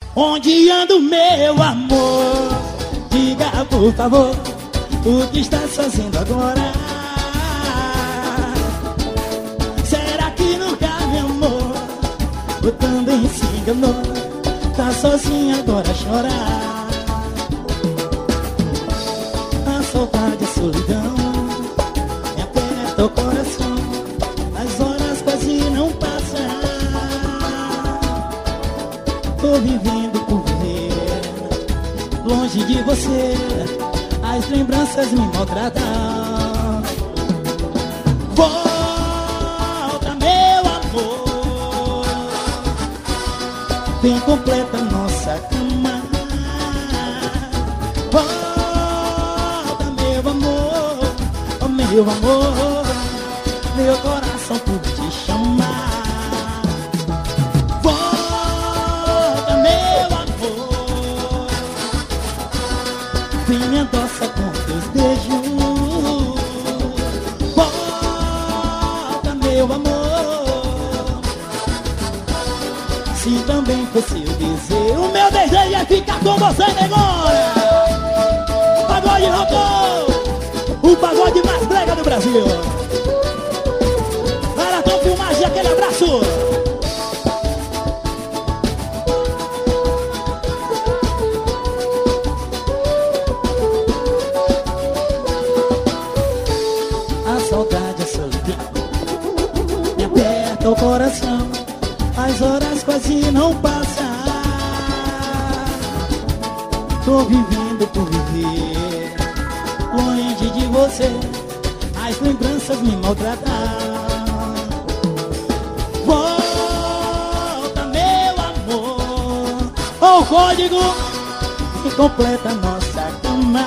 Onde anda o meu amor? Diga por favor, o que está fazendo agora? Será que nunca me amou? Ou também se enganou? Tá sozinha agora a chorar. A saudade, a solidão me aperta o coração. As horas quase não passam. Tô vivendo por viver longe de você. As lembranças me maltratam. Volta, meu amor, bem completa nossa cama. Volta, meu amor, oh meu amor, meu coração por te chamar. Volta, meu amor, vem me adoça com teus beijos. Volta, meu amor, se também fosse o desejo. O meu desejo é ficar com você, negócio. Pagode roncou, o pagode mais brega do Brasil. Maratão Filmagem, aquele abraço. A saudade, a solidão me aperta o coração. As horas quase não passam. Tô vivendo por viver longe de você. As lembranças me maltratam. Volta, meu amor, o código que completa nossa cama.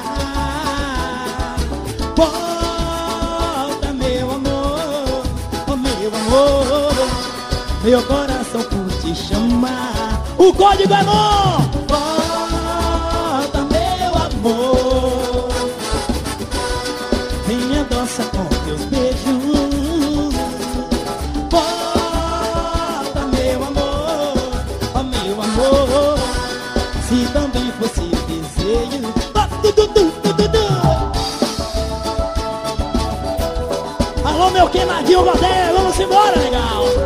Volta, meu amor, oh meu amor, meu coração por te chamar. O código é bom. Volta, meu amor, vem me adoça com teus beijos. Volta, meu amor, oh meu amor, se também fosse o desejo. Alô, meu queimadinho, Godé, vamos embora, legal.